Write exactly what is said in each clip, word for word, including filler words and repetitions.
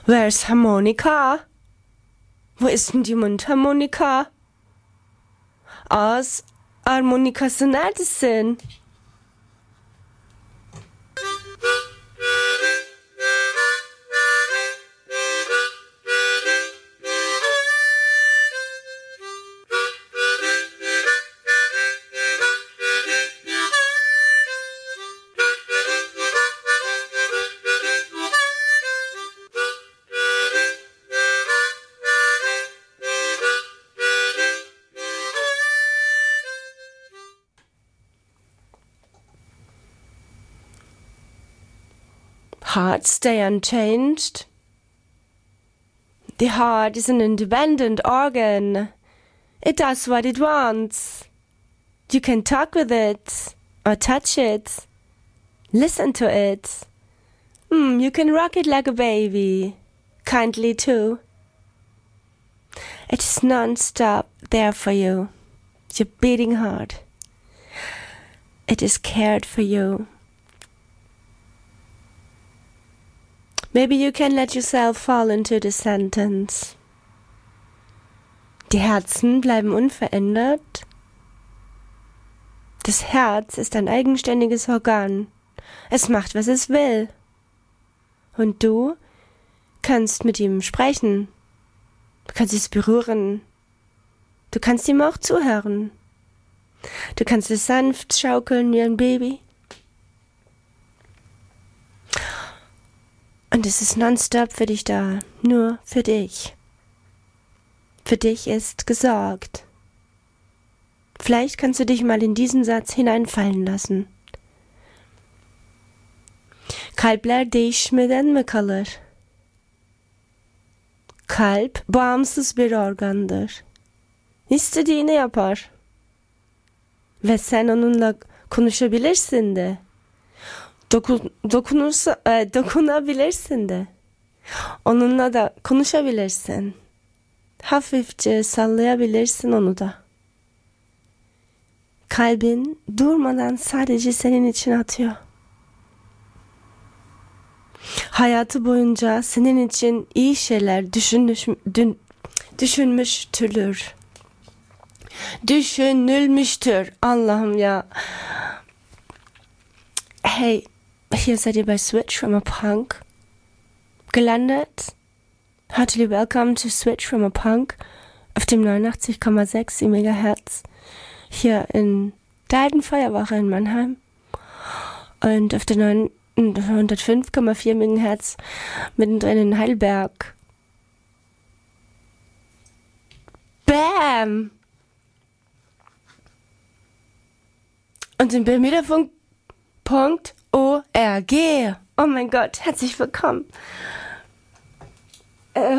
Where's Harmonica? Wo ist denn die Mundharmonika? Ağız harmonikası neredesin? Hearts stay unchanged. The heart is an independent organ. It does what it wants. You can talk with it or touch it. Listen to it. Mm, you can rock it like a baby. Kindly too. It is non-stop there for you. Your beating heart. It is cared for you. Maybe you can let yourself fall into the sentence. Die Herzen bleiben unverändert. Das Herz ist ein eigenständiges Organ. Es macht, was es will. Und du kannst mit ihm sprechen. Du kannst es berühren. Du kannst ihm auch zuhören. Du kannst es sanft schaukeln wie ein Baby. Und es ist nonstop für dich da, nur für dich. Für dich ist gesorgt. Vielleicht kannst du dich mal in diesen Satz hineinfallen lassen. Kalpler değişmeden mi kalır? Kalp bağımsız bir organdır. İstediğini yapar. Ve sen onunla konuşabilirsin de. Dokun, dokunursa, e, dokunabilirsin de. Onunla da konuşabilirsin. Hafifçe sallayabilirsin onu da. Kalbin durmadan sadece senin için atıyor. Hayatı boyunca senin için iyi şeyler düşünmüş, dün, düşünmüştür. Düşünülmüştür. Allah'ım ya. Hey, hier seid ihr bei Switch from a Punk gelandet. Herzlich willkommen zu Switch from a Punk auf dem neunundachtzig Komma sechs Megahertz hier in der alten Feuerwache in Mannheim und auf der neunhundertfünf Komma vier Megahertz mittendrin in Heidelberg. Bam! Und im Bermuda-Funk Punkt O R G. Oh mein Gott, herzlich willkommen. Äh.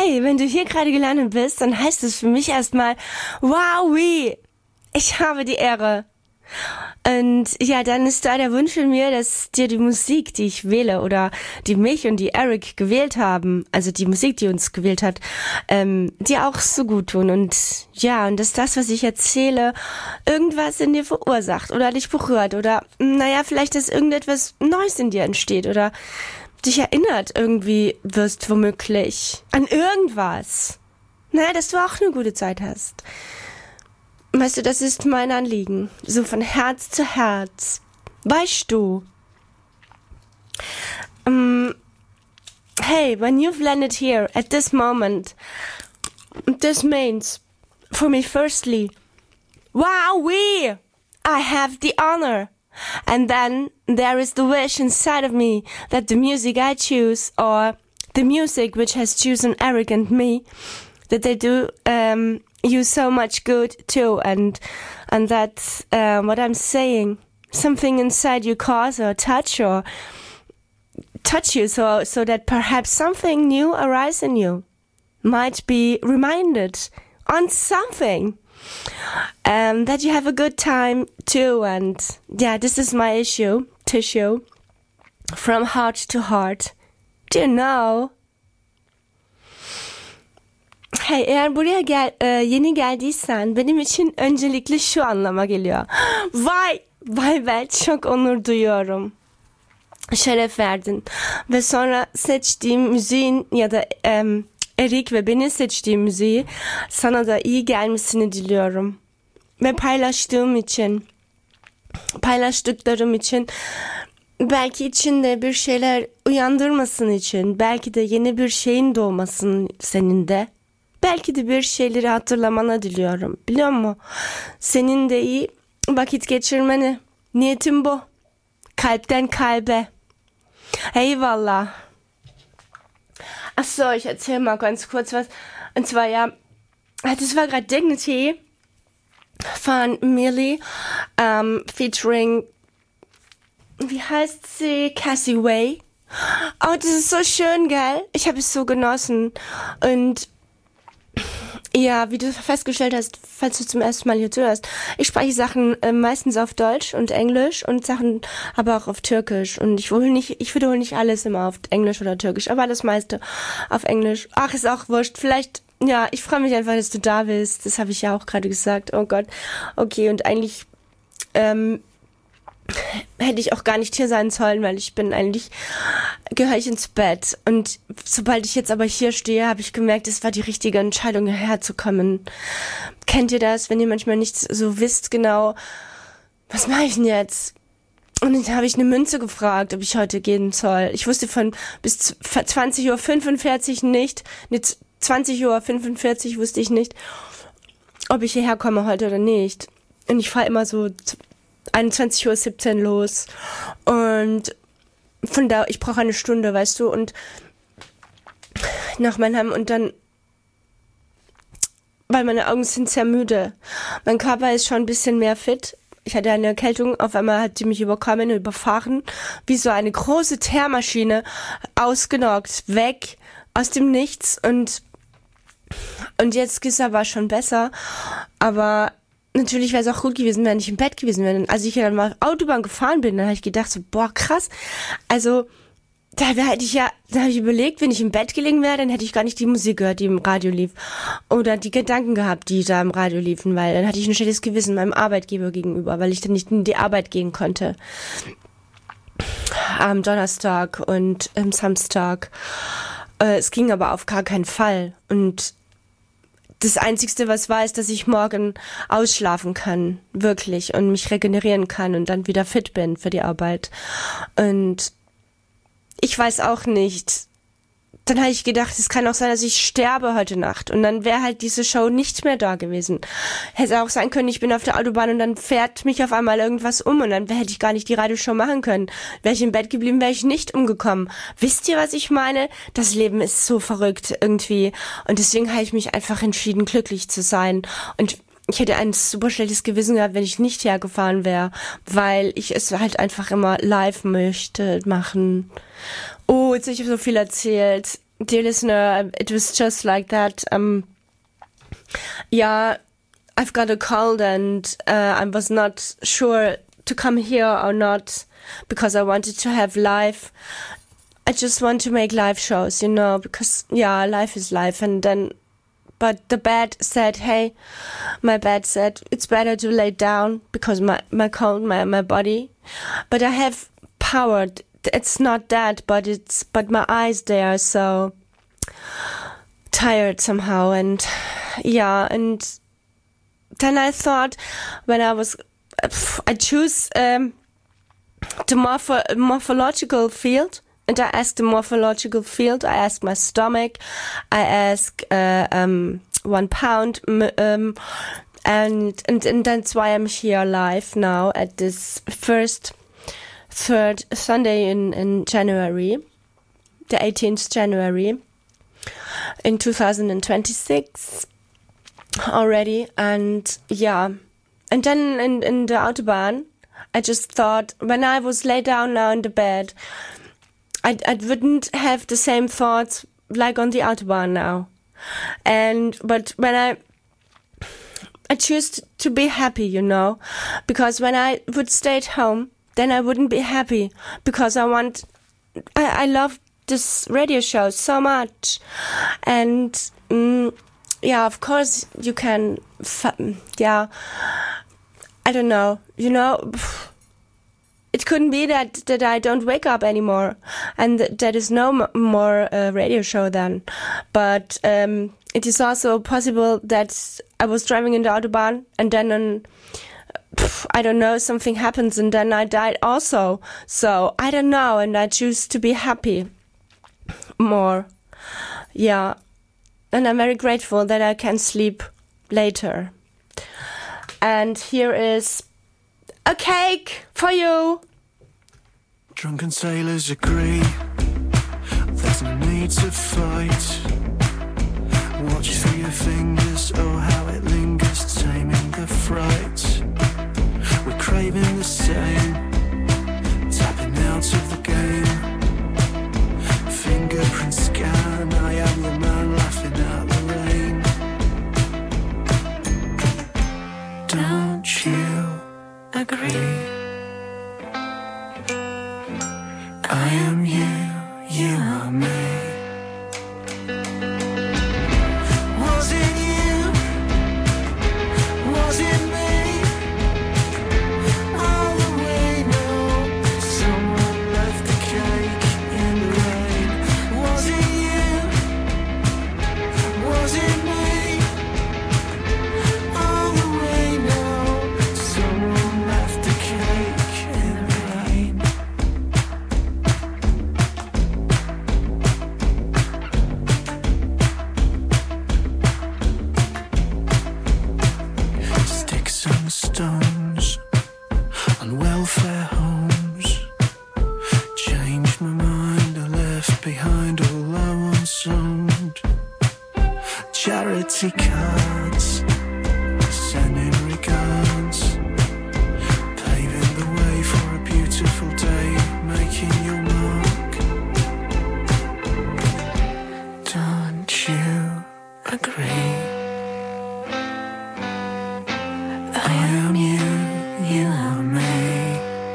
hey, wenn du hier gerade gelandet bist, dann heißt es für mich erstmal, wow, wie, ich habe die Ehre. Und ja, dann ist da der Wunsch in mir, dass dir die Musik, die ich wähle oder die mich und die Eric gewählt haben, also die Musik, die uns gewählt hat, ähm, dir auch so gut tun. Und ja, und dass das, was ich erzähle, irgendwas in dir verursacht oder dich berührt oder naja, vielleicht, dass irgendetwas Neues in dir entsteht oder dich erinnert irgendwie wirst womöglich an irgendwas. Naja, dass du auch eine gute Zeit hast. Weißt du, das ist mein Anliegen. So von Herz zu Herz. Weißt du? Um, hey, when you've landed here at this moment, this means, for me firstly, wow, we, I have the honor. And then there is the wish inside of me that the music I choose, or the music which has chosen Eric and me, that they do, um, you so much good too, and and that's uh, what I'm saying. Something inside you cause or touch or touch you, so so that perhaps something new arises in you, might be reminded on something, um, that you have a good time too. And yeah, this is my issue, tissue, from heart to heart. Do you know? Hey, eğer buraya gel, e, yeni geldiysen benim için öncelikle şu anlama geliyor. Vay, vay be, çok onur duyuyorum. Şeref verdin. Ve sonra seçtiğim müziğin ya da e, Erik ve benim seçtiğim müziği sana da iyi gelmesini diliyorum. Ve paylaştığım için, paylaştıklarım için, belki içinde bir şeyler uyandırmasın için, belki de yeni bir şeyin doğmasın senin de. Belki de bir şeyleri hatırlamana diliyorum. Biliyor musun? Senin de iyi vakit geçirmeni. Niyetim bu. Kalpten kalbe. Eyvallah. Ach so, ich erzähle mal ganz kurz was. Und zwar, ja, das war gerade Dignity von Millie, ähm, featuring, wie heißt sie? Cassie Way. Oh, das ist so schön, gell? Ich habe es so genossen. Und ja, wie du festgestellt hast, falls du zum ersten Mal hier zuhörst, ich spreche Sachen äh, meistens auf Deutsch und Englisch und Sachen aber auch auf Türkisch. Und ich wiederhole nicht, ich wiederhole nicht alles immer auf Englisch oder Türkisch, aber das meiste auf Englisch. Ach, ist auch wurscht. Vielleicht, ja, ich freue mich einfach, dass du da bist. Das habe ich ja auch gerade gesagt. Oh Gott. Okay, und eigentlich ähm, hätte ich auch gar nicht hier sein sollen, weil ich bin eigentlich, gehöre ich ins Bett. Und sobald ich jetzt aber hier stehe, habe ich gemerkt, es war die richtige Entscheidung, hierher zu kommen. Kennt ihr das, wenn ihr manchmal nicht so wisst genau, was mache ich denn jetzt? Und dann habe ich eine Münze gefragt, ob ich heute gehen soll. Ich wusste von bis zwanzig Uhr fünfundvierzig nicht, ne, zwanzig Uhr fünfundvierzig wusste ich nicht, ob ich hierher komme heute oder nicht. Und ich fahre immer so einundzwanzig Uhr siebzehn los und von da, ich brauche eine Stunde, weißt du, und nach Mannheim und dann, weil meine Augen sind sehr müde. Mein Körper ist schon ein bisschen mehr fit. Ich hatte eine Erkältung, auf einmal hat die mich überkommen und überfahren, wie so eine große Teermaschine, ausgenockt, weg, aus dem Nichts und und jetzt ist es aber schon besser, aber natürlich wäre es auch gut gewesen, wenn ich im Bett gewesen wäre. Als ich dann mal Autobahn gefahren bin, dann habe ich gedacht, so, boah, krass. Also, da hätte ich ja, da habe ich überlegt, wenn ich im Bett gelegen wäre, dann hätte ich gar nicht die Musik gehört, die im Radio lief. Oder die Gedanken gehabt, die da im Radio liefen, weil dann hatte ich ein schlechtes Gewissen meinem Arbeitgeber gegenüber, weil ich dann nicht in die Arbeit gehen konnte. Am Donnerstag und am Samstag. Äh, es ging aber auf gar keinen Fall. Und das Einzigste, was war, ist, dass ich morgen ausschlafen kann, wirklich, und mich regenerieren kann und dann wieder fit bin für die Arbeit. Und ich weiß auch nicht. Dann habe ich gedacht, es kann auch sein, dass ich sterbe heute Nacht. Und dann wäre halt diese Show nicht mehr da gewesen. Hätte auch sein können, ich bin auf der Autobahn und dann fährt mich auf einmal irgendwas um und dann hätte ich gar nicht die Radioshow machen können. Wäre ich im Bett geblieben, wäre ich nicht umgekommen. Wisst ihr, was ich meine? Das Leben ist so verrückt irgendwie. Und deswegen habe ich mich einfach entschieden, glücklich zu sein. Und ich hätte ein super schlechtes Gewissen gehabt, wenn ich nicht hergefahren wäre, weil ich es halt einfach immer live möchte machen. Oh, jetzt habe ich so viel erzählt. dear listener, it was just like that. Um, yeah, I've got a cold and uh, I was not sure to come here or not because I wanted to have live. I just want to make live shows, you know, because, yeah, life is life. And then, but the bed said, hey, my bed said, it's better to lay down because my, my cold, my, my body. But I have power. It's not that, but it's, but my eyes, they are so tired somehow. And yeah, and then I thought when I was, I choose um, the morpho- morphological field. And I asked the morphological field, I asked my stomach, I asked uh, um, one pound, um, and, and and that's why I'm here live now at this first, third Sunday in, in January, the eighteenth January, in two thousand twenty-six already. And yeah, and then in, in the Autobahn, I just thought, when I was laid down now in the bed, I, I wouldn't have the same thoughts like on the Autobahn now. And, but when I, I choose to, to be happy, you know, because when I would stay at home, then I wouldn't be happy because I want, I, I love this radio show so much. And, mm, yeah, of course you can, yeah, I don't know, you know, it couldn't be that, that I don't wake up anymore and that there is no m- more uh, radio show then. But um, it is also possible that I was driving in the Autobahn and then, um, pff, I don't know, something happens and then I died also. So I don't know, and I choose to be happy more. Yeah. And I'm very grateful that I can sleep later. And here is a cake for you. Drunken sailors agree there's no need to fight. Watch through your fingers, oh how it lingers, taming the fright. We're craving the same, tapping out of the game. Fingerprint scan, I am the man laughing at the rain. Don't you agree? I am you, you are me. Was it you? Was it me? All the way no, someone left the cake in the rain. Was it you? Was it me? All the way no, someone left the cake in the rain. Stones on welfare homes. Changed my mind, I left behind all I once owned. Charity cards, sending regards, paving the way for a beautiful day, making your mark. Don't you agree? I am you, you are me.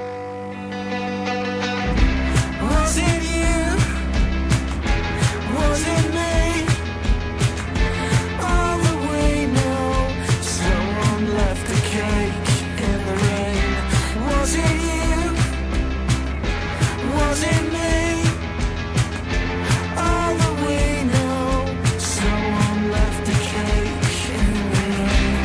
Was it you? Was it me? All the way no, someone left the cake in the rain. Was it you? Was it me? All the way no, someone left the cake in the rain.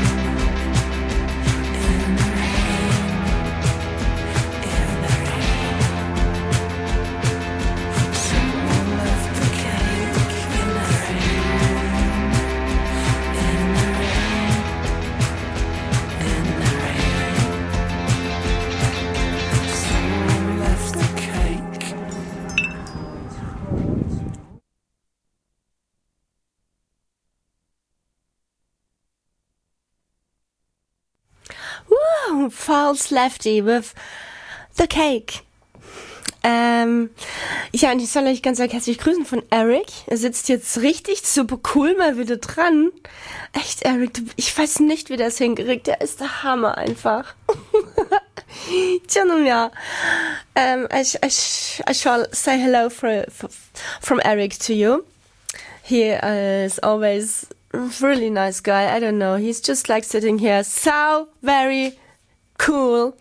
Woo! False Lefty with the cake. Ähm, ja, und ich soll euch ganz herzlich grüßen von Eric. Er sitzt jetzt richtig super cool mal wieder dran. Echt, Eric, du, ich weiß nicht, wie der es hinkriegt. Der ist der Hammer einfach. Tja, nun ja. Um, I, I, I shall say hello for, for, from Eric to you. He is always a really nice guy. I don't know. He's just like sitting here. So very cool.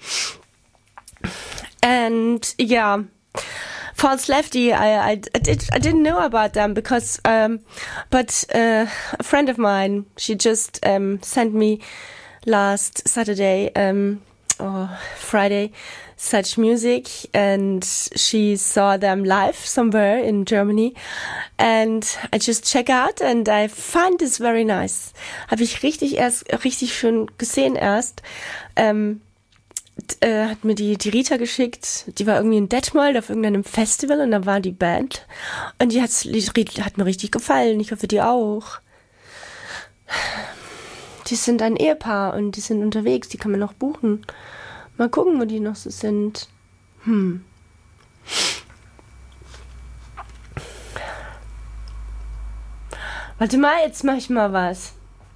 And yeah, False Lefty, I, I, I, did, I didn't know about them because, um, but uh, a friend of mine, she just um, sent me last Saturday um, or Friday such music, and she saw them live somewhere in Germany, and I just check out and I find this very nice. Habe ich richtig erst richtig schön gesehen erst. Ähm, Äh, hat mir die, die Rita geschickt, die war irgendwie in Detmold auf irgendeinem Festival und da war die Band und die, hat's, die hat mir richtig gefallen, ich hoffe die auch. Die sind ein Ehepaar und die sind unterwegs, die kann man noch buchen. Mal gucken, wo die noch so sind. Hm. Warte mal, jetzt mach ich mal was.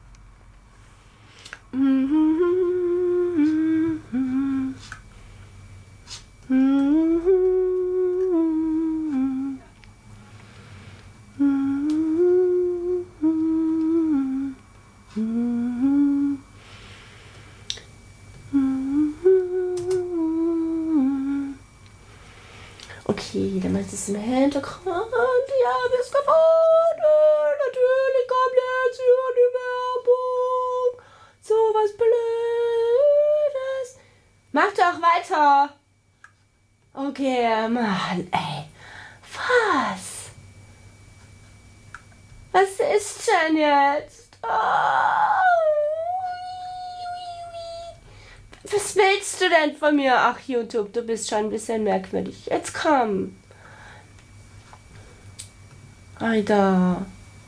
Okay, dann macht es im Hintergrund. Ja, bis gefunden. Natürlich kommt jetzt hier die Werbung. So was Blödes. Mach doch weiter. Okay, Mann, ey. Was? Was ist denn jetzt? Oh. Was willst du denn von mir? Ach, YouTube, du bist schon ein bisschen merkwürdig. Jetzt komm. Alter.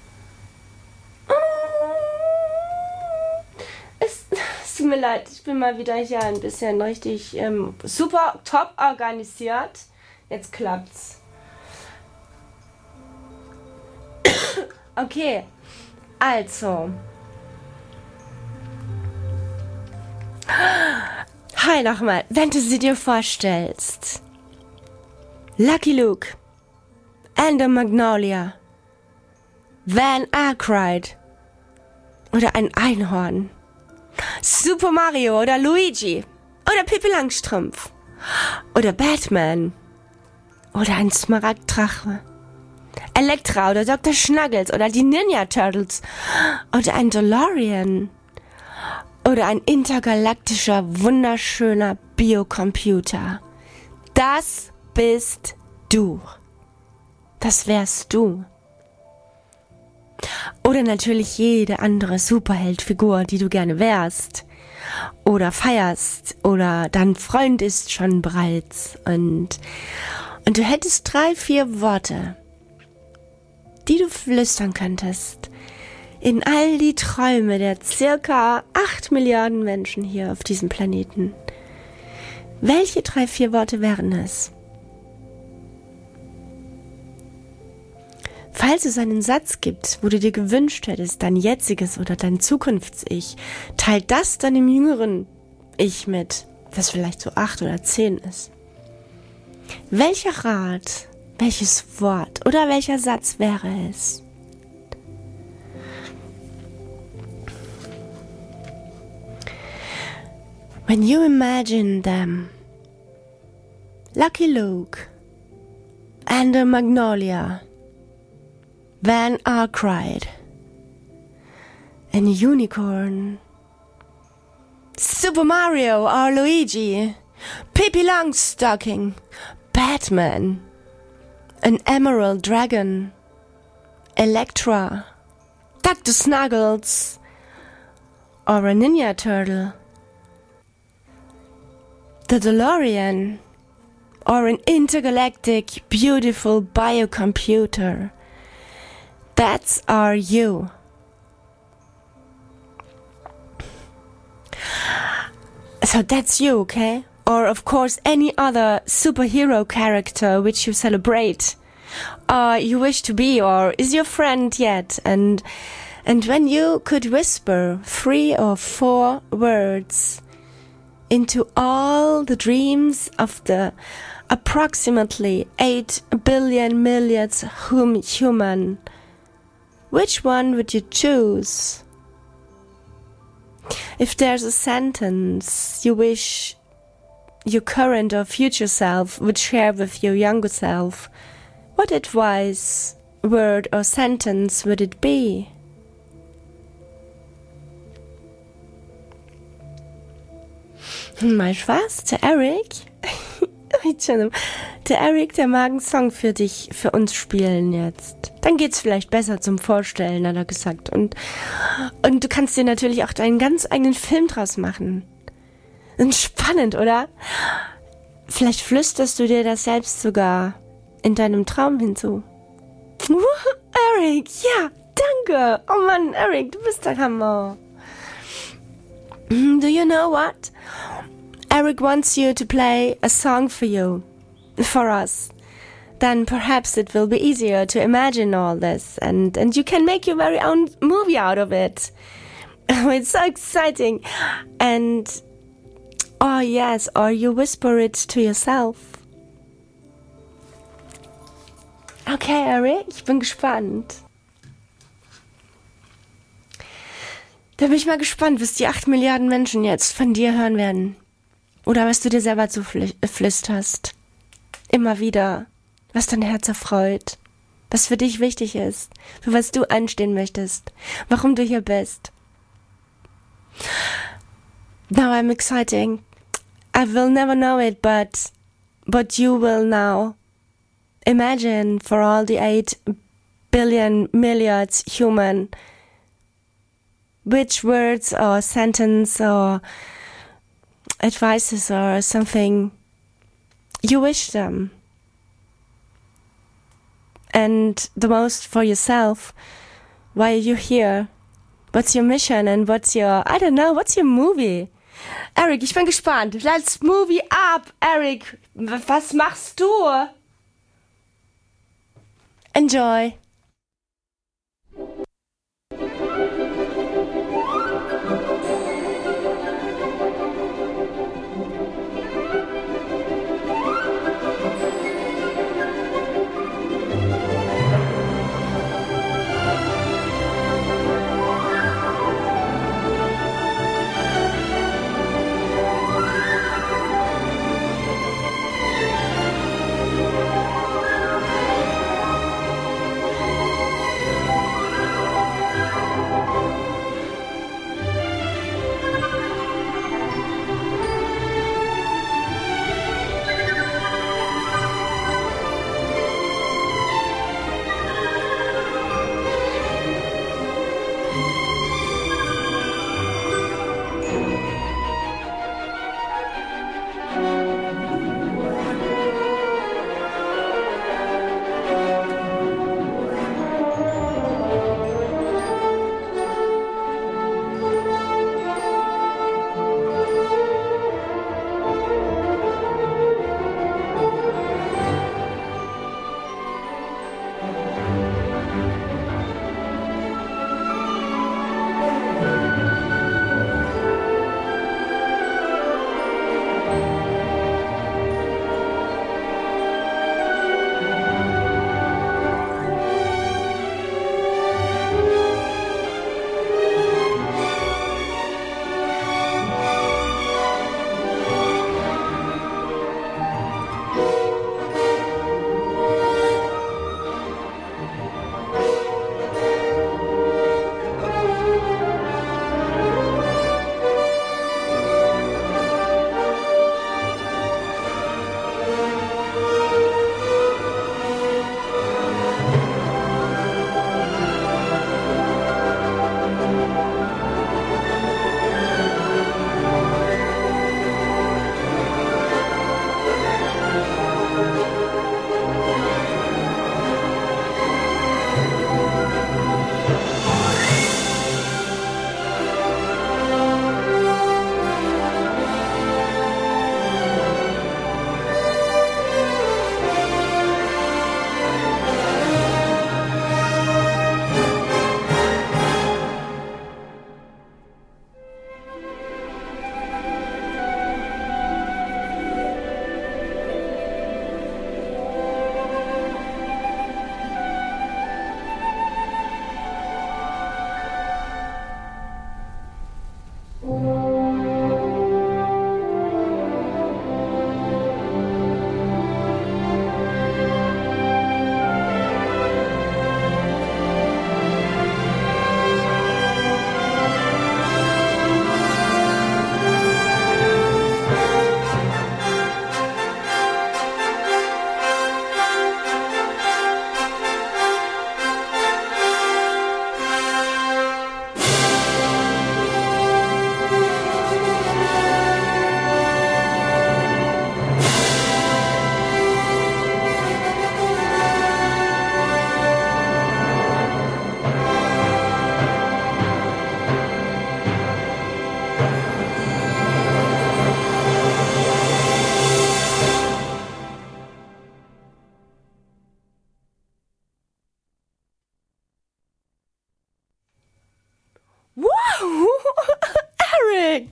Es, es tut mir leid, ich bin mal wieder hier ein bisschen richtig ähm, super top organisiert. Jetzt klappt's. Okay, also. Hi nochmal, wenn du sie dir vorstellst. Lucky Luke, Ender Magnolia, Van Aykroyd oder ein Einhorn, Super Mario oder Luigi oder Pippi Langstrumpf oder Batman oder ein Smaragddrache, Elektra oder Doktor Schnuggles oder die Ninja Turtles oder ein DeLorean. Oder ein intergalaktischer, wunderschöner Biocomputer. Das bist du. Das wärst du. Oder natürlich jede andere Superheldfigur, die du gerne wärst. Oder feierst. Oder dein Freund ist schon bereits. Und, und du hättest drei, vier Worte, die du flüstern könntest. In all die Träume der circa acht Milliarden Menschen hier auf diesem Planeten. Welche drei, vier Worte wären es? Falls es einen Satz gibt, wo du dir gewünscht hättest, dein jetziges oder dein Zukunfts-Ich, teilt das deinem jüngeren Ich mit, das vielleicht so acht oder zehn ist. Welcher Rat, welches Wort oder welcher Satz wäre es? When you imagine them, Lucky Luke, Ender Magnolia, Van Aykroyd, a unicorn, Super Mario or Luigi, Pippi Longstocking, Batman, an emerald dragon, Elektra, Doktor Snuggles, or a Ninja Turtle, the DeLorean, or an intergalactic beautiful biocomputer. That's are you. So that's you, okay? or of course any other superhero character which you celebrate, or you wish to be, or is your friend yet, and and when you could whisper three or four words into all the dreams of the approximately eight billion millions hum human, which one would you choose? If there's a sentence you wish your current or future self would share with your younger self, what advice, word or sentence would it be? Mal Spaß, der Eric. Der Eric, der mag einen Song für dich, für uns spielen jetzt. Dann geht's vielleicht besser zum Vorstellen, hat er gesagt. Und, und du kannst dir natürlich auch deinen ganz eigenen Film draus machen. Und spannend, oder? Vielleicht flüsterst du dir das selbst sogar in deinem Traum hinzu. Eric, ja, danke. Oh Mann, Eric, du bist der Hammer. Do you know what? Eric wants you to play a song for you, for us. Then perhaps it will be easier to imagine all this, and, and you can make your very own movie out of it. Oh, it's so exciting. And, oh yes, or you whisper it to yourself. Okay, Eric, ich bin gespannt. Da bin ich mal gespannt, was die acht Milliarden Menschen jetzt von dir hören werden. Oder was du dir selber zuflüsterst. Immer wieder. Was dein Herz erfreut. Was für dich wichtig ist. Für was du einstehen möchtest. Warum du hier bist. Now I'm exciting. I will never know it, but, but you will now. Imagine for all the eight billion milliards human, which words or sentence or advices or something you wish them. And the most for yourself. Why are you here? What's your mission and what's your, I don't know, what's your movie? Eric, ich bin gespannt. Let's movie up, Eric. Was machst du? Enjoy.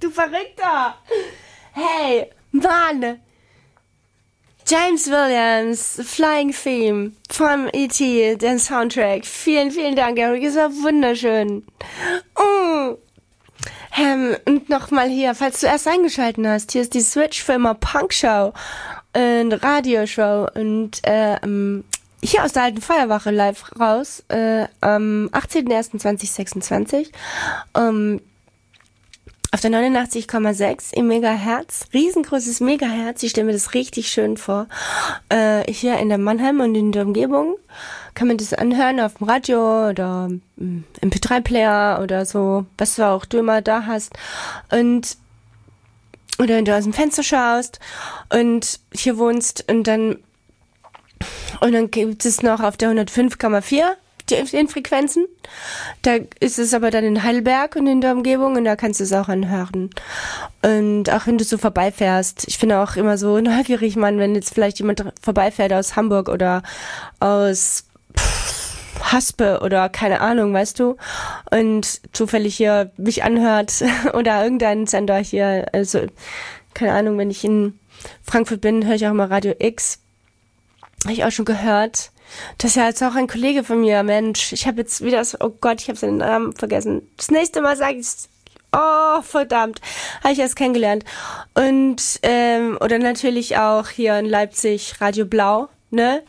du Verrückter! Hey, Mann! James Williams, Flying Theme vom E T, den Soundtrack. Vielen, vielen Dank, Eric. Es war wunderschön. Oh. Ähm, und nochmal hier, falls du erst eingeschaltet hast, hier ist die Switch-Firma Punk-Show, eine Radioshow und ähm, hier aus der alten Feuerwache live raus, äh, am achtzehnten ersten zweitausendsechsundzwanzig. Ähm, Auf der neunundachtzig Komma sechs im Megahertz, riesengroßes Megahertz, ich stelle mir das richtig schön vor. Äh, hier in der Mannheim und in der Umgebung kann man das anhören auf dem Radio oder im M P drei Player oder so, was du auch du immer da hast. Und oder wenn du aus dem Fenster schaust und hier wohnst und dann und dann gibt es noch auf der hundertfünf Komma vier in Frequenzen. Da ist es aber dann in Heidelberg und in der Umgebung und da kannst du es auch anhören. Und auch wenn du so vorbeifährst, ich finde auch immer so neugierig, Mann, wenn jetzt vielleicht jemand vorbeifährt aus Hamburg oder aus pff, Haspe oder keine Ahnung, weißt du, und zufällig hier mich anhört oder irgendeinen Sender hier, also keine Ahnung, wenn ich in Frankfurt bin, höre ich auch immer Radio X. Habe ich auch schon gehört. Das ist ja jetzt auch ein Kollege von mir, Mensch. Ich habe jetzt wieder, so, oh Gott, ich habe seinen Namen vergessen. Das nächste Mal sage ich, oh verdammt, habe ich erst kennengelernt. Und ähm, oder natürlich auch hier in Leipzig Radio Blau, ne?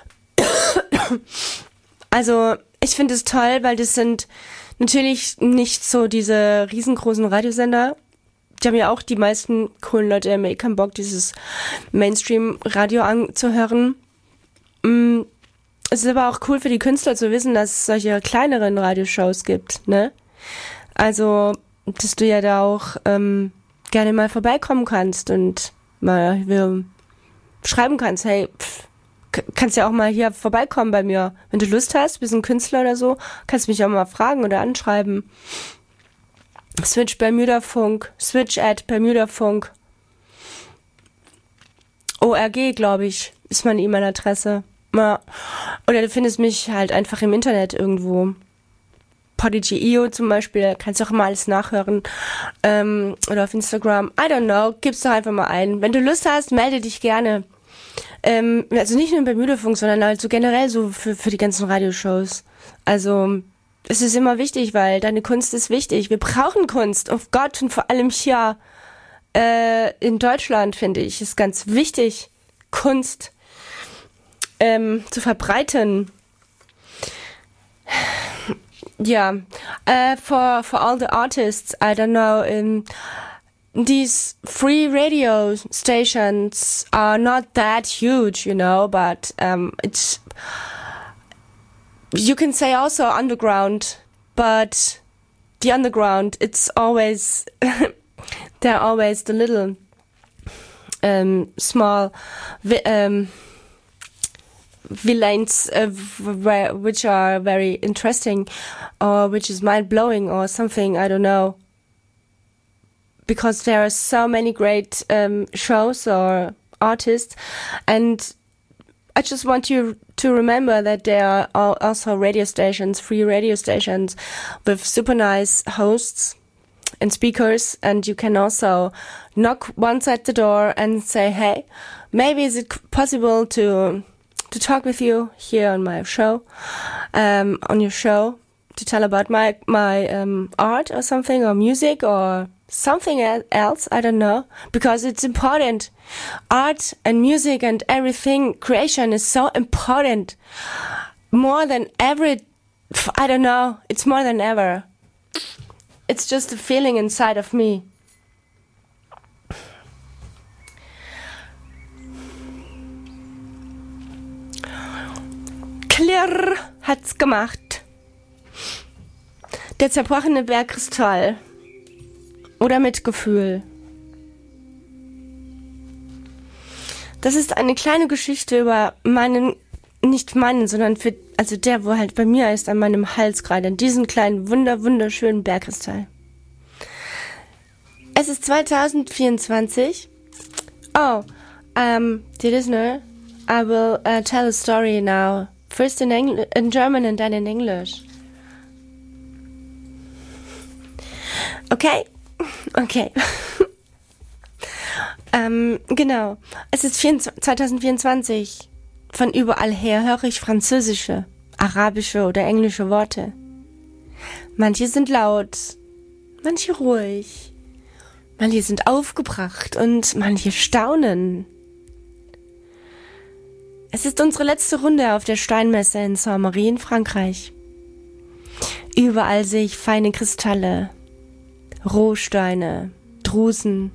Also ich finde es toll, weil das sind natürlich nicht so diese riesengroßen Radiosender. Die haben ja auch die meisten coolen Leute im keinen Bock, dieses Mainstream-Radio anzuhören. Mm. Es ist aber auch cool für die Künstler zu wissen, dass es solche kleineren Radioshows gibt, ne? Also, dass du ja da auch ähm, gerne mal vorbeikommen kannst und mal wir schreiben kannst, hey, pff, kannst ja auch mal hier vorbeikommen bei mir. Wenn du Lust hast, bist ein Künstler oder so, kannst mich auch mal fragen oder anschreiben. Switch Bermuda Funk, Switch at Bermuda Funk. O R G, glaube ich, ist meine E-Mail-Adresse. Ja. Oder du findest mich halt einfach im Internet irgendwo. Podigy punkt io zum Beispiel, kannst du auch mal alles nachhören. Ähm, oder auf Instagram, I don't know, gib's doch einfach mal ein. Wenn du Lust hast, melde dich gerne. Ähm, also nicht nur im Bermuda-Funk, sondern halt so generell so für, für die ganzen Radioshows. Also es ist immer wichtig, weil deine Kunst ist wichtig. Wir brauchen Kunst, auf Gott, und vor allem hier äh, in Deutschland, finde ich, ist ganz wichtig, Kunst Ähm, zu verbreiten. Ja, yeah. uh, for for all the artists, I don't know, um, these free radio stations are not that huge, you know, but um, it's, you can say also underground, but the underground, it's always, they're always the little um, small um, villains uh, v- which are very interesting or which is mind-blowing or something, I don't know, because there are so many great um, shows or artists, and I just want you to remember that there are also radio stations, free radio stations with super nice hosts and speakers, and you can also knock once at the door and say, hey, maybe is it possible to to talk with you here on my show, um, on your show, to tell about my, my, um, art or something, or music or something else, I don't know, because it's important. Art and music and everything, creation is so important. More than ever, I don't know, it's more than ever. It's just a feeling inside of me. Klirr hat's gemacht. Der zerbrochene Bergkristall. Oder Mitgefühl. Das ist eine kleine Geschichte über meinen, nicht meinen, sondern für, also der, wo halt bei mir ist, an meinem Hals gerade, an diesen kleinen, wunder, wunderschönen Bergkristall. Es ist zwanzig vierundzwanzig. Oh, um, dear listener, I will uh, tell a story now. First in, Engl- in German and then in English. Okay, Okay. ähm, genau. Es ist zwanzig vierundzwanzig. Von überall her höre ich französische, arabische oder englische Worte. Manche sind laut, manche ruhig, manche sind aufgebracht und manche staunen. Es ist unsere letzte Runde auf der Steinmesse in Saint-Marie in Frankreich. Überall sehe ich feine Kristalle, Rohsteine, Drusen,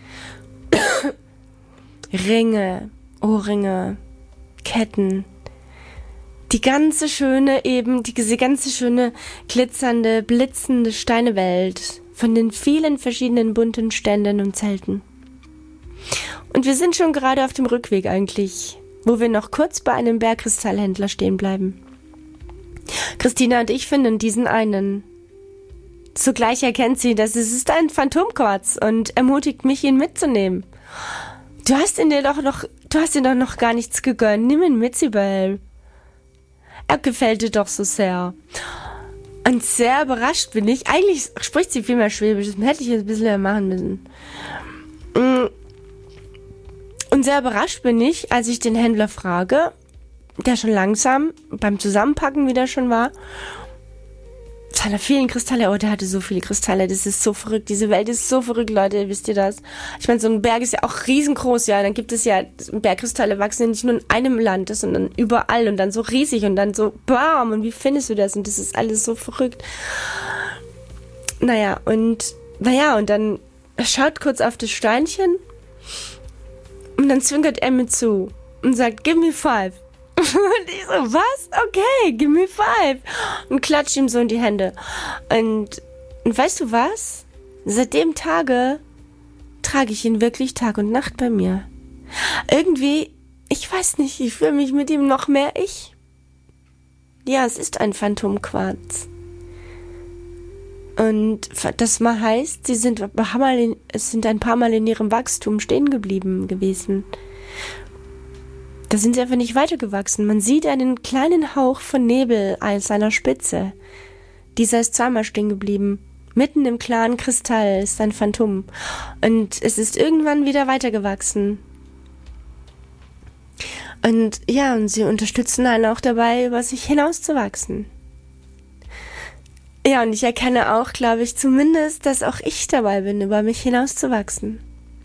Ringe, Ohrringe, Ketten. Die ganze schöne eben, die, diese ganze schöne, glitzernde, blitzende Steinewelt von den vielen verschiedenen bunten Ständen und Zelten. Und wir sind schon gerade auf dem Rückweg eigentlich, wo wir noch kurz bei einem Bergkristallhändler stehen bleiben. Christina und ich finden diesen einen. Zugleich erkennt sie, dass es ist ein Phantomquarz und ermutigt mich, ihn mitzunehmen. Du hast ihn dir doch noch, du hast ihn doch noch gar nichts gegönnt. Nimm ihn mit, Sibel. Er gefällt dir doch so sehr. Und sehr überrascht bin ich. Eigentlich spricht sie viel mehr Schwäbisch. Das hätte ich jetzt ein bisschen mehr machen müssen. Und sehr überrascht bin ich, als ich den Händler frage, der schon langsam beim Zusammenpacken wieder schon war, seiner vielen Kristalle, oh, der hatte so viele Kristalle, das ist so verrückt, diese Welt ist so verrückt, Leute, wisst ihr das? Ich meine, so ein Berg ist ja auch riesengroß, ja, dann gibt es ja, Bergkristalle wachsen ja nicht nur in einem Land, sondern überall und dann so riesig und dann so, bam, und wie findest du das? Und das ist alles so verrückt. Naja, und, naja, und dann, er schaut kurz auf das Steinchen und dann zwinkert er mir zu und sagt, give me five. Und ich so, was? Okay, give me five. Und klatscht ihm so in die Hände. Und, und weißt du was? Seit dem Tage trage ich ihn wirklich Tag und Nacht bei mir. Irgendwie, ich weiß nicht, ich fühle mich mit ihm noch mehr ich. Ja, es ist ein Phantomquarz. Und das mal heißt, sie sind, es sind ein paar Mal in ihrem Wachstum stehen geblieben gewesen. Da sind sie einfach nicht weitergewachsen. Man sieht einen kleinen Hauch von Nebel an seiner Spitze. Dieser ist zweimal stehen geblieben. Mitten im klaren Kristall ist ein Phantom. Und es ist irgendwann wieder weitergewachsen. Und ja, und sie unterstützen einen auch dabei, über sich hinauszuwachsen. Ja, und ich erkenne auch, glaube ich, zumindest, dass auch ich dabei bin, über mich hinauszuwachsen.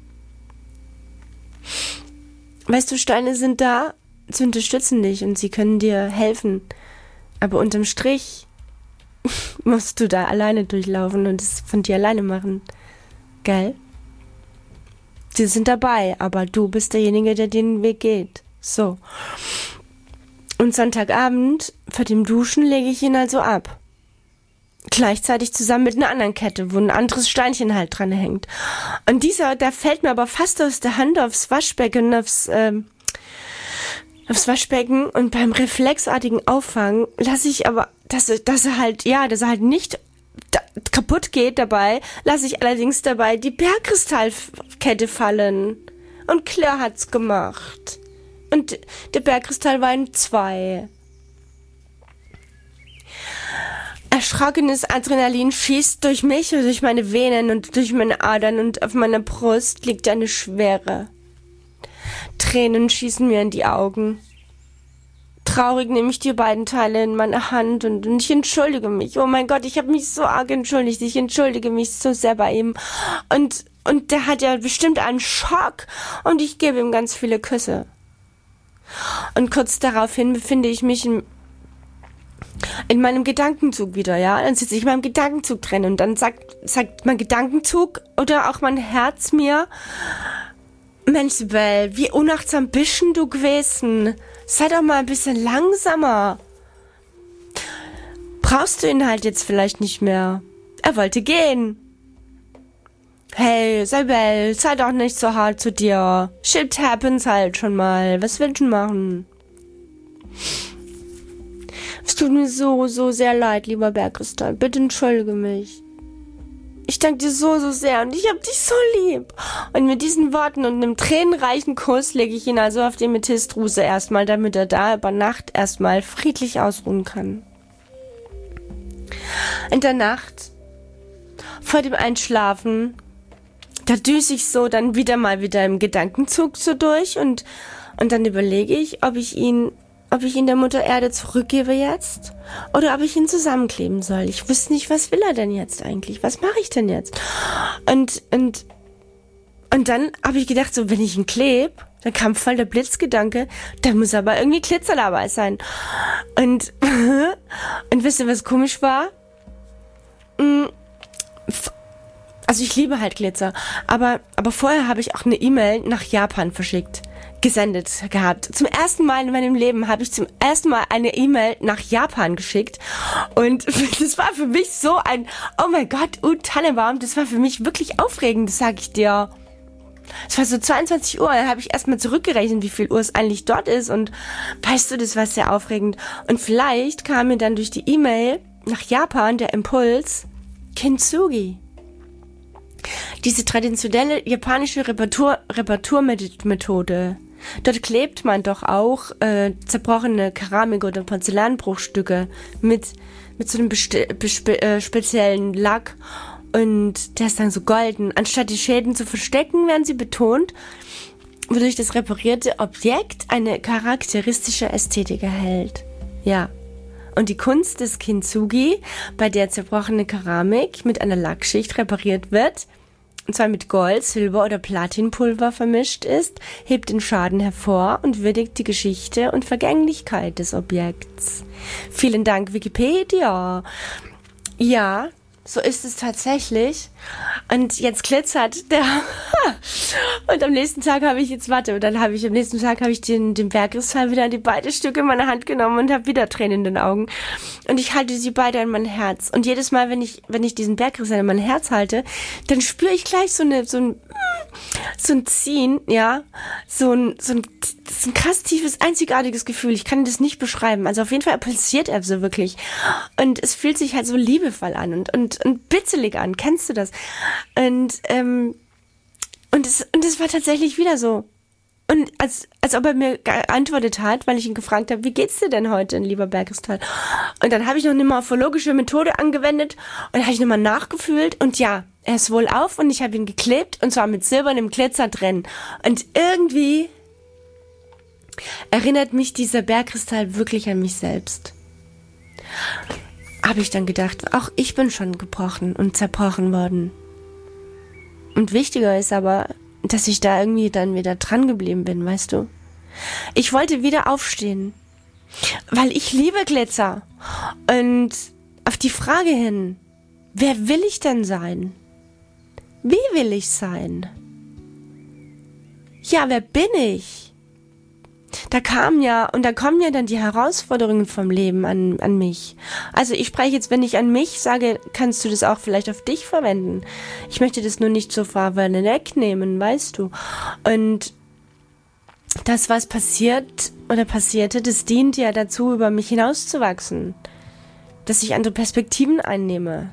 Weißt du, Steine sind da zu unterstützen dich und sie können dir helfen. Aber unterm Strich musst du da alleine durchlaufen und es von dir alleine machen. Gell? Sie sind dabei, aber du bist derjenige, der den Weg geht. So. Und Sonntagabend, vor dem Duschen, lege ich ihn also ab. Gleichzeitig zusammen mit einer anderen Kette, wo ein anderes Steinchen halt dran hängt. Und dieser, der fällt mir aber fast aus der Hand aufs Waschbecken, aufs, ähm, aufs Waschbecken und beim reflexartigen Auffangen lasse ich aber, dass, dass er halt, ja, dass er halt nicht da, kaputt geht dabei, lasse ich allerdings dabei die Bergkristallkette fallen. Und Claire hat's gemacht. Und der Bergkristall war in zwei. Erschrockenes Adrenalin schießt durch mich, durch meine Venen und durch meine Adern und auf meiner Brust liegt eine Schwere. Tränen schießen mir in die Augen. Traurig nehme ich die beiden Teile in meine Hand und, und ich entschuldige mich. Oh mein Gott, ich habe mich so arg entschuldigt. Ich entschuldige mich so sehr bei ihm. Und, und der hat ja bestimmt einen Schock und ich gebe ihm ganz viele Küsse. Und kurz daraufhin befinde ich mich in in meinem Gedankenzug wieder, ja, dann sitze ich in meinem Gedankenzug drin und dann sagt, sagt mein Gedankenzug oder auch mein Herz mir, Mensch, Sibel, wie unachtsam bist denn du gewesen? Sei doch mal ein bisschen langsamer. Brauchst du ihn halt jetzt vielleicht nicht mehr? Er wollte gehen. Hey, Sibel, sei doch nicht so hart zu dir. Shit happens halt schon mal. Was willst du machen? Es tut mir so, so sehr leid, lieber Bergkristall. Bitte entschuldige mich. Ich danke dir so, so sehr und ich hab dich so lieb. Und mit diesen Worten und einem tränenreichen Kuss lege ich ihn also auf die Amethystruse erstmal, damit er da über Nacht erstmal friedlich ausruhen kann. In der Nacht vor dem Einschlafen, da düse ich so dann wieder mal wieder im Gedankenzug so durch und, und dann überlege ich, ob ich ihn, ob ich ihn der Mutter Erde zurückgebe jetzt oder ob ich ihn zusammenkleben soll. Ich wüsste nicht, was will er denn jetzt eigentlich? Was mache ich denn jetzt? Und, und, und dann habe ich gedacht, so, wenn ich ihn klebe, dann kam voll der Blitzgedanke, da muss aber irgendwie Glitzer dabei sein. Und, und wisst ihr, was komisch war? Also ich liebe halt Glitzer, aber, aber vorher habe ich auch eine E-Mail nach Japan verschickt, gesendet gehabt. Zum ersten Mal in meinem Leben habe ich zum ersten Mal eine E-Mail nach Japan geschickt und das war für mich so ein, oh mein Gott, uh, Tannenbaum, das war für mich wirklich aufregend, das sage ich dir. Es war so zweiundzwanzig Uhr, da habe ich erstmal zurückgerechnet, wie viel Uhr es eigentlich dort ist und weißt du, das war sehr aufregend. Und vielleicht kam mir dann durch die E-Mail nach Japan der Impuls, Kintsugi. Diese traditionelle japanische Reparatur, Reparaturmethode. Dort klebt man doch auch äh, zerbrochene Keramik- oder Porzellanbruchstücke mit, mit so einem besti- bespe- äh, speziellen Lack. Und der ist dann so golden. Anstatt die Schäden zu verstecken, werden sie betont, wodurch das reparierte Objekt eine charakteristische Ästhetik erhält. Ja. Und die Kunst des Kintsugi, bei der zerbrochene Keramik mit einer Lackschicht repariert wird, und zwar mit Gold, Silber oder Platinpulver vermischt ist, hebt den Schaden hervor und würdigt die Geschichte und Vergänglichkeit des Objekts. Vielen Dank, Wikipedia. Ja, so ist es tatsächlich. Und jetzt glitzert der. Und am nächsten Tag habe ich jetzt, warte, und dann habe ich, am nächsten Tag habe ich den, den Bergkristall wieder die beide Stücke in meine Hand genommen und habe wieder Tränen in den Augen. Und ich halte sie beide in mein Herz. Und jedes Mal, wenn ich, wenn ich diesen Bergkristall in mein Herz halte, dann spüre ich gleich so eine, so ein, so ein Ziehen, ja, so ein, so ein, so ein krass tiefes, einzigartiges Gefühl. Ich kann das nicht beschreiben. Also auf jeden Fall pulsiert er so wirklich. Und es fühlt sich halt so liebevoll an und, und, und bitzelig an. Kennst du das? Und, ähm, und es, und es war tatsächlich wieder so. Und als, als ob er mir geantwortet hat, weil ich ihn gefragt habe, wie geht's dir denn heute, lieber Bergkristall? Und dann habe ich noch eine morphologische Methode angewendet und habe ich nochmal nachgefühlt und ja, er ist wohl auf und ich habe ihn geklebt und zwar mit silbernem Glitzer drin. Und irgendwie erinnert mich dieser Bergkristall wirklich an mich selbst. Habe ich dann gedacht, auch ich bin schon gebrochen und zerbrochen worden. Und wichtiger ist aber, dass ich da irgendwie dann wieder dran geblieben bin, weißt du? Ich wollte wieder aufstehen, weil ich liebe Glitzer. Und auf die Frage hin, wer will ich denn sein? Wie will ich sein? Ja, wer bin ich? Da kam ja, und da kommen ja dann die Herausforderungen vom Leben an, an mich. Also ich spreche jetzt, wenn ich an mich sage, kannst du das auch vielleicht auf dich verwenden. Ich möchte das nur nicht so wegnehmen, weißt du. Und das, was passiert oder passierte, das dient ja dazu, über mich hinauszuwachsen. Dass ich andere Perspektiven einnehme.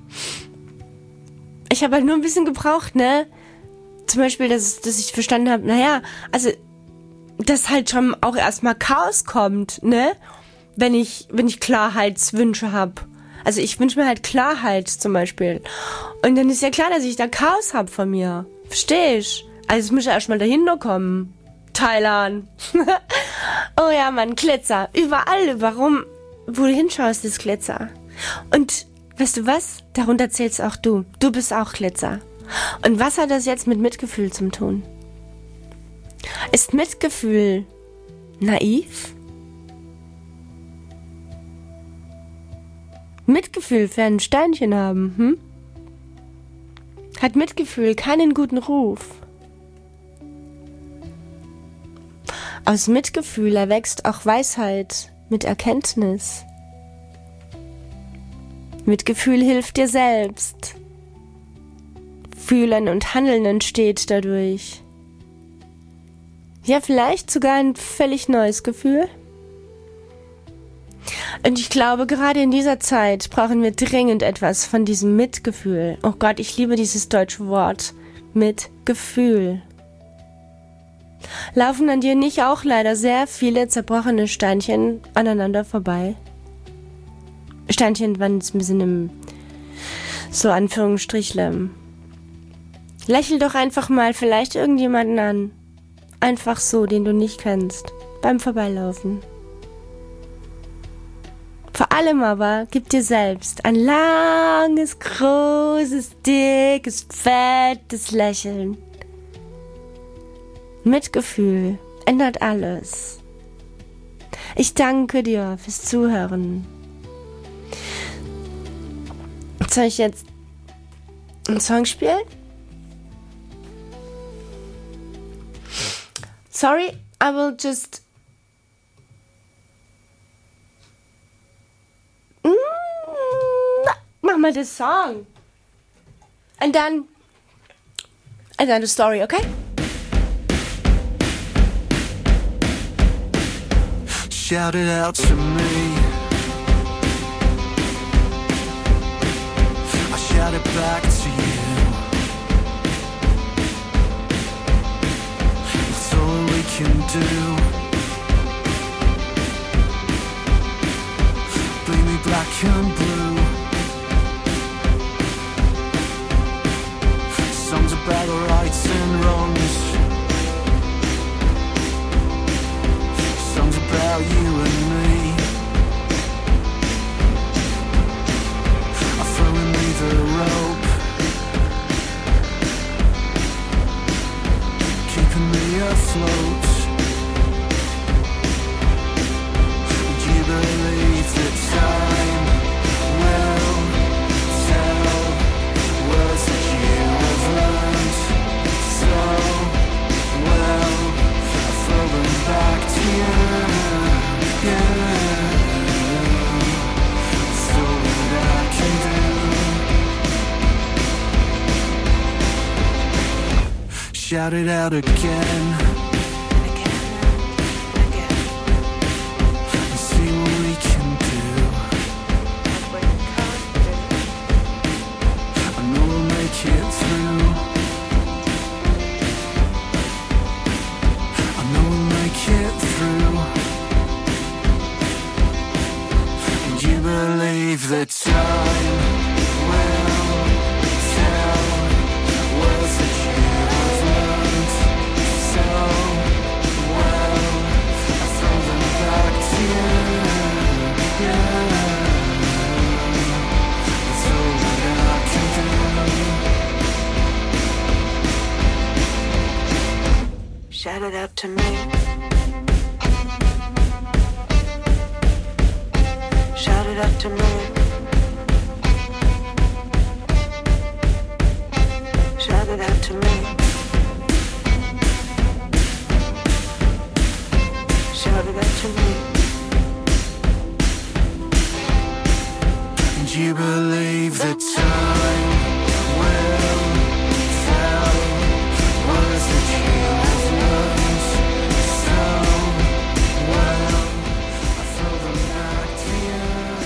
Ich habe halt nur ein bisschen gebraucht, ne? Zum Beispiel, dass, dass ich verstanden habe, naja, also dass halt schon auch erstmal Chaos kommt, ne? Wenn ich, wenn ich Klarheitswünsche habe. Also ich wünsche mir halt Klarheit zum Beispiel. Und dann ist ja klar, dass ich da Chaos habe von mir. Versteh ich? Also es muss ja erstmal dahinter kommen. Thailand. Oh ja, Mann, Glitzer. Überall, warum? Wo du hinschaust, ist Glitzer. Und weißt du was? Darunter zählst auch du. Du bist auch Glitzer. Und was hat das jetzt mit Mitgefühl zu tun? Ist Mitgefühl naiv? Mitgefühl für ein Sternchen haben, hm? Hat Mitgefühl keinen guten Ruf? Aus Mitgefühl erwächst auch Weisheit mit Erkenntnis. Mitgefühl hilft dir selbst. Fühlen und Handeln entsteht dadurch. Ja, vielleicht sogar ein völlig neues Gefühl. Und ich glaube, gerade in dieser Zeit brauchen wir dringend etwas von diesem Mitgefühl. Oh Gott, ich liebe dieses deutsche Wort. Mitgefühl. Laufen an dir nicht auch leider sehr viele zerbrochene Steinchen aneinander vorbei? Steinchen waren ein bisschen im, So Anführungsstrichle. Lächel doch einfach mal vielleicht irgendjemanden an. Einfach so, den du nicht kennst. Beim Vorbeilaufen. Vor allem aber gib dir selbst ein langes, großes, dickes, fettes Lächeln. Mitgefühl ändert alles. Ich danke dir fürs Zuhören. Soll ich jetzt einen Song spielen? Sorry, I will just... Mach mal den Song. And then... And then the story, okay? Shout it out to me. I shout it back to you. It's all we can do. Bleed me black and blue. Songs about the rights and wrongs. Songs about you and me. I'm throwing me the rope, keeping me afloat. Do you believe that time will tell words that you have learned so well? I throw them back to you. Yeah, that's all that I can do. Shout it out again, again, again, and see what we can do. I know we'll make it through. I know we'll make it through. You believe that time will tell words that you have learned so well. I throw them back to you. Yeah, that's all that I can do. Shout it out to me. Shout it out to me. Shout it out to me. Shout it out to me. And you believe that time will tell words that you have learned so well. I throw them back to you.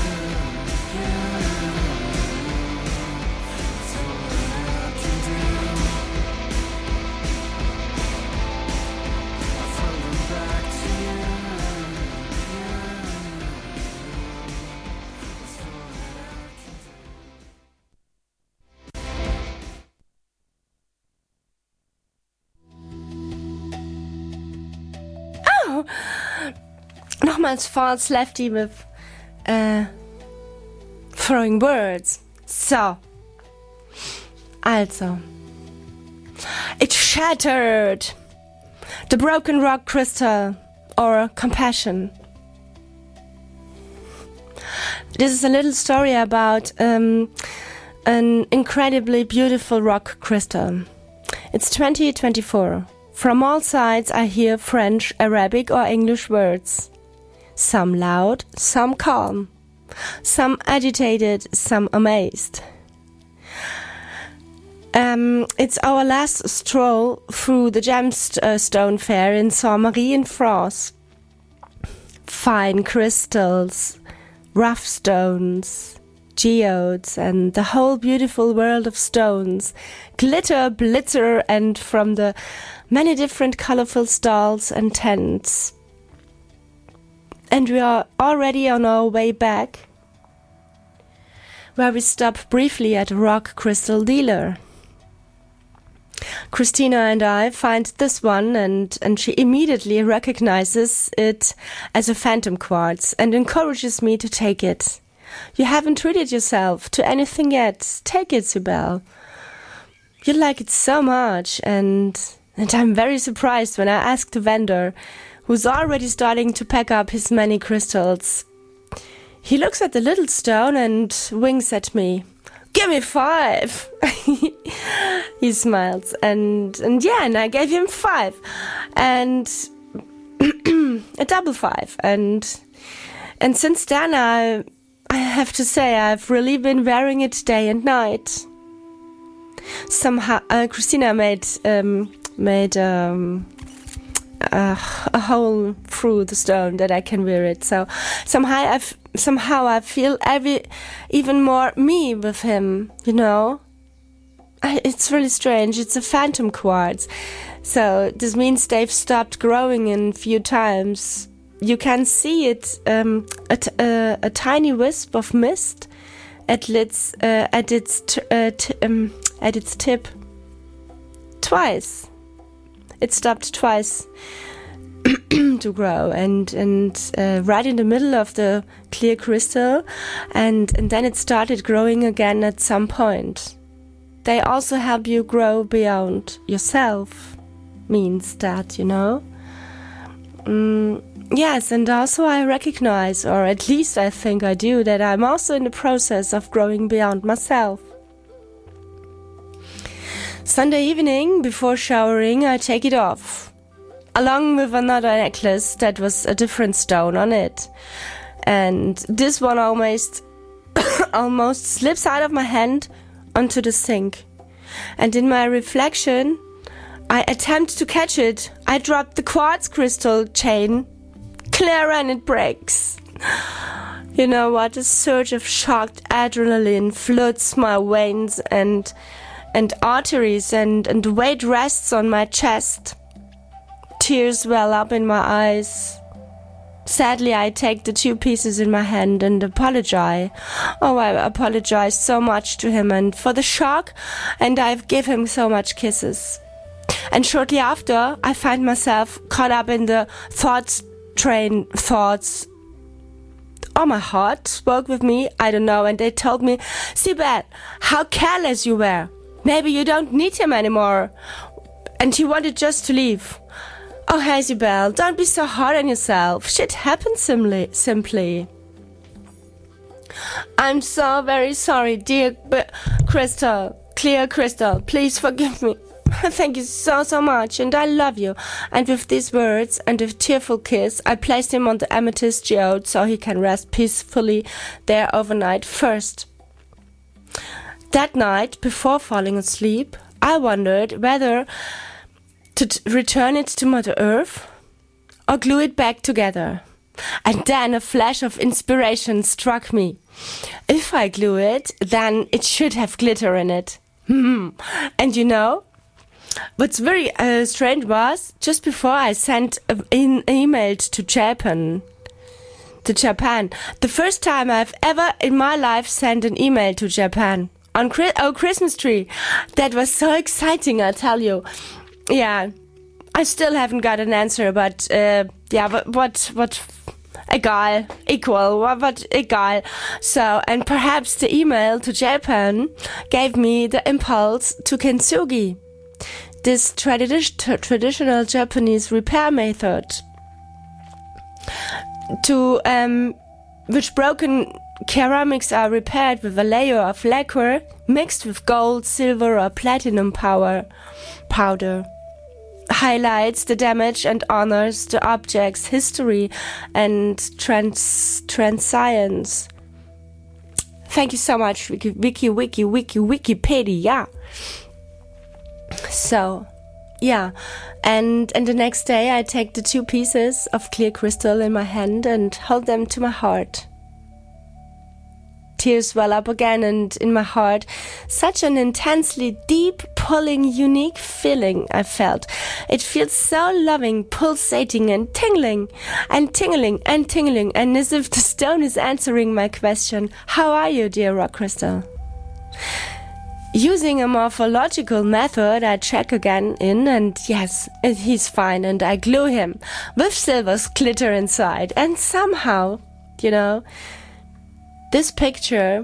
Nochmals False Lefty with uh, Throwing Words. So. Also. It shattered the broken rock crystal, or compassion. This is a little story about um, an incredibly beautiful rock crystal. It's twenty twenty-four. From all sides I hear French, Arabic or English words. Some loud, some calm. Some agitated, some amazed. Um, it's our last stroll through the gemstone fair in Saint-Marie in France. Fine crystals, rough stones, geodes, and the whole beautiful world of stones. Glitter, blitzer, and from the many different colorful stalls and tents. And we are already on our way back. where we stop briefly at a rock crystal dealer. Christina and I find this one, and, and she immediately recognizes it as a phantom quartz and encourages me to take it. You haven't treated yourself to anything yet. Take it, Sibel. You like it so much, and and I'm very surprised when I ask the vendor, who's already starting to pack up his many crystals. He looks at the little stone and winks at me. Give me five! He smiles, and, and yeah, and I gave him five. And a double five. And and since then, I, I have to say, I've really been wearing it day and night. Somehow, uh, Christina made um, made um, uh, a hole through the stone that I can wear it. So somehow I've somehow I feel every even more me with him. You know, I, it's really strange. It's a phantom quartz, so this means they've stopped growing in few times. You can see it um, a, t- uh, a tiny wisp of mist at its uh, at its t- uh, t- um, at its tip. Twice, it stopped twice to grow, and and uh, right in the middle of the clear crystal, and and then it started growing again at some point. They also help you grow beyond yourself. Means that, you know. Mm, yes, and also I recognize, or at least I think I do, that I'm also in the process of growing beyond myself. Sunday evening, before showering, I take it off, along with another necklace that was a different stone on it. And this one almost, almost slips out of my hand onto the sink. And in my reflection, I attempt to catch it. I drop the quartz crystal chain, clear, and it breaks. You know what? A surge of shocked adrenaline floods my veins and and arteries, and, and the weight rests on my chest. Tears well up in my eyes. Sadly, I take the two pieces in my hand and apologize. Oh, I apologize so much to him and for the shock, and I give him so much kisses. And shortly after, I find myself caught up in the thoughts train thoughts. Oh, my heart spoke with me, I don't know, and they told me, Sibel, how careless you were. Maybe you don't need him anymore. And he wanted just to leave. Oh, hey, Sibel, don't be so hard on yourself. Shit happens simply. simply. I'm so very sorry, dear B- Crystal, Clear Crystal. Please forgive me. Thank you so, so much, and I love you. And with these words and a tearful kiss, I placed him on the amethyst geode so he can rest peacefully there overnight first. That night, before falling asleep, I wondered whether to t- return it to Mother Earth or glue it back together. And then a flash of inspiration struck me. If I glue it, then it should have glitter in it. Hmm. And you know, what's very uh, strange was, just before I sent an e- email to Japan, to Japan, the first time I've ever in my life sent an email to Japan on Chri- our Christmas tree. That was so exciting, I tell you. Yeah, I still haven't got an answer, but uh, yeah, but what, what, egal, equal, what, what, egal. So, and perhaps the email to Japan gave me the impulse to kintsugi, this tradi- t- traditional Japanese repair method, to um, which broken ceramics are repaired with a layer of lacquer mixed with gold, silver, or platinum power, powder. Highlights the damage and honors the object's history and trans transscience. Thank you so much, Wiki, Wiki, Wiki, Wiki, Wikipedia. So, yeah, and and the next day I take the two pieces of clear crystal in my hand and hold them to my heart. Tears well up again, and in my heart, such an intensely deep, pulling, unique feeling I felt. It feels so loving, pulsating and tingling, and tingling and tingling, and as if the stone is answering my question, how are you, dear rock crystal? Using a morphological method, I check again in, and yes, he's fine, and I glue him with silver glitter inside, and somehow, you know, this picture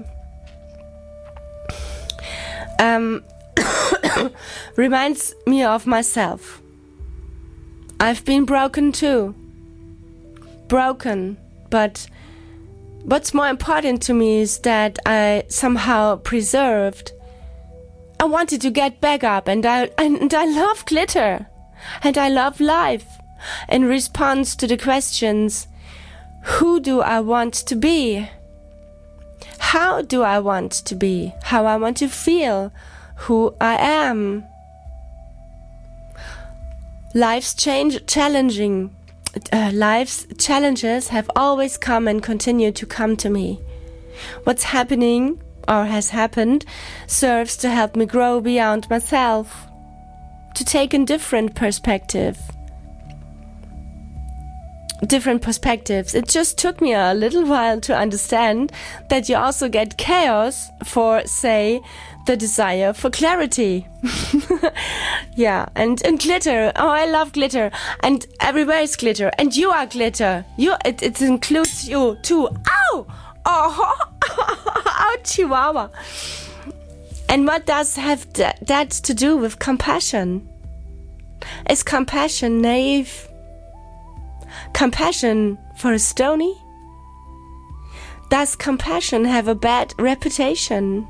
um, reminds me of myself. I've been broken too. Broken, but what's more important to me is that I somehow preserved. I wanted to get back up, and I and I love glitter, and I love life. In response to the questions, who do I want to be? How do I want to be? How I want to feel? Who I am? Life's change, challenging, uh, life's challenges have always come and continue to come to me. What's happening or has happened serves to help me grow beyond myself, to take a different perspective. Different perspectives. It just took me a little while to understand that you also get chaos for, say, the desire for clarity. Yeah, and, and glitter. Oh, I love glitter. And everywhere is glitter. And you are glitter. You, it, it includes you too. Ow! Oh, oh, chihuahua. And what does have that, that to do with compassion? Is compassion naive? Compassion for a stony? Does compassion have a bad reputation?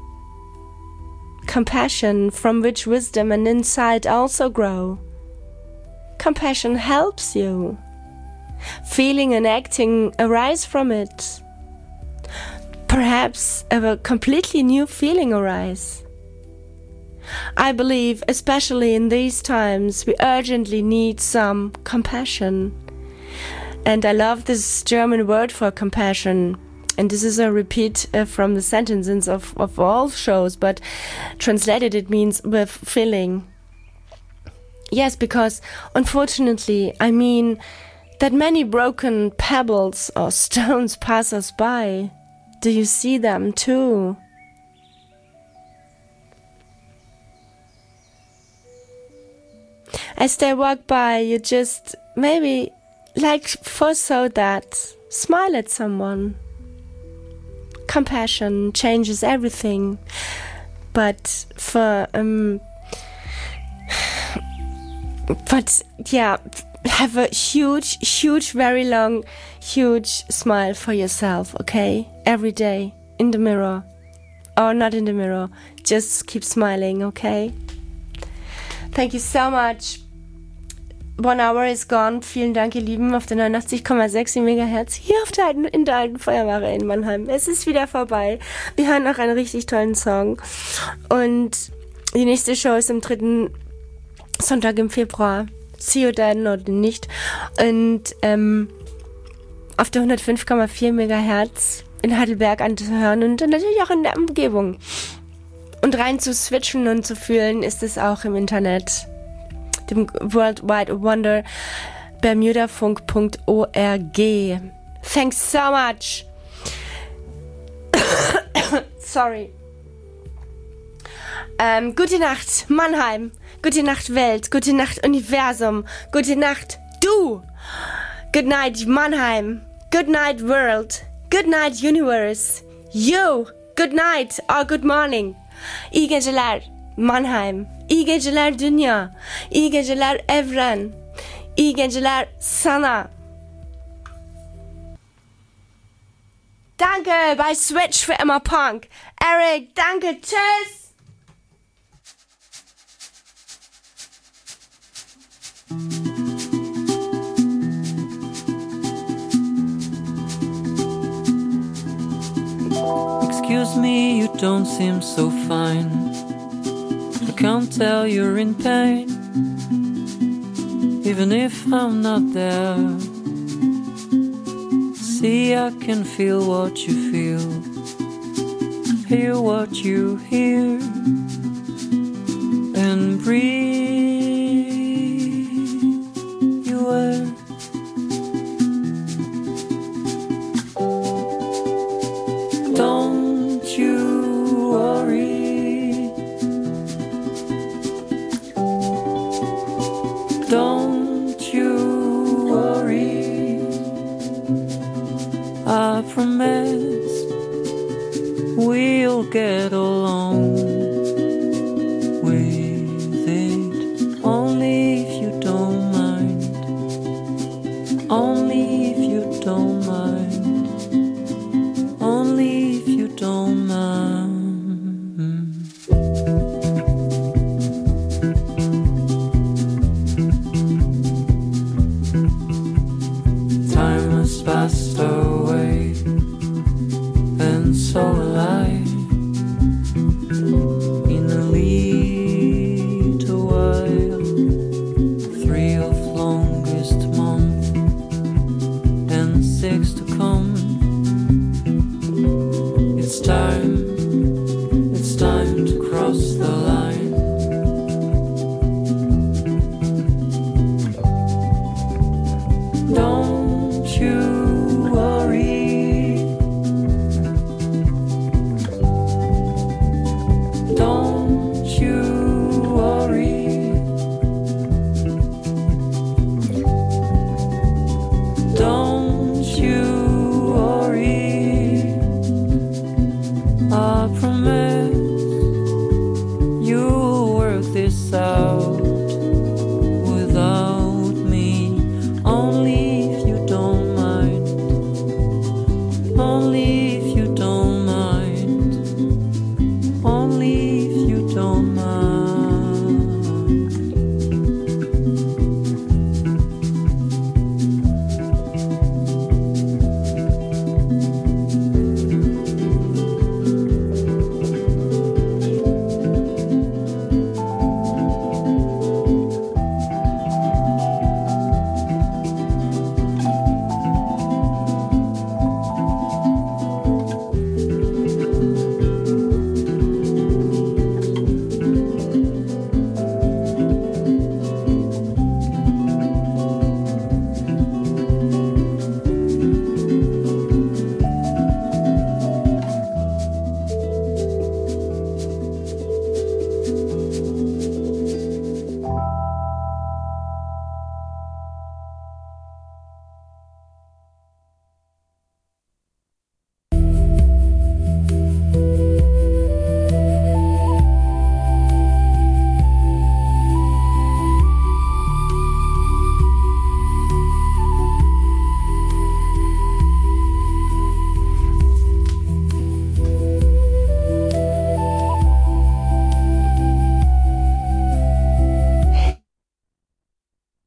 Compassion from which wisdom and insight also grow. Compassion helps you. Feeling and acting arise from it. Perhaps a completely new feeling arise. I believe, especially in these times, we urgently need some compassion. And I love this German word for compassion. And this is a repeat uh, from the sentences of, of all shows, but translated it means with feeling. Yes, because unfortunately, I mean that many broken pebbles or stones pass us by. Do you see them too? As they walk by, you just maybe, like foresaw that, smile at someone. Compassion changes everything. But for, um, but yeah, have a huge, huge, very long, huge smile for yourself, okay? Every day, in the mirror. Or not in the mirror. Just keep smiling, okay? Thank you so much. One hour is gone. Vielen Dank, ihr Lieben, auf der neunundachtzig Komma sechs Megahertz hier auf der alten, in der alten Feuerwache in Mannheim. Es ist wieder vorbei. Wir hören noch einen richtig tollen Song. Und die nächste Show ist am dritten Sonntag im Februar. See you then oder nicht. Und ähm, auf der hundertfünf Komma vier Megahertz in Heidelberg anzuhören und natürlich auch in der Umgebung. Und rein zu switchen und zu fühlen ist es auch im Internet. Dem World Wide Wonder bermudafunk Punkt org. Thanks so much. Sorry. Ähm, gute Nacht, Mannheim. Gute Nacht, Welt. Gute Nacht, Universum. Gute Nacht, du. Good night, Mannheim. Good night, world. Good night, universe. You. Good night or good morning. İyi geceler, Mannheim. İyi geceler dünya. İyi geceler evren. İyi geceler sana. Danke bei Switch für immer Punk. Eric, danke, tschüss. Excuse me, you don't seem so fine. I can't tell you're in pain, even if I'm not there. See, I can feel what you feel. hear what you hear and breathe you air. Don't you worry, don't you worry, I promise we'll get along with it. Only if you don't mind, only if you don't mind.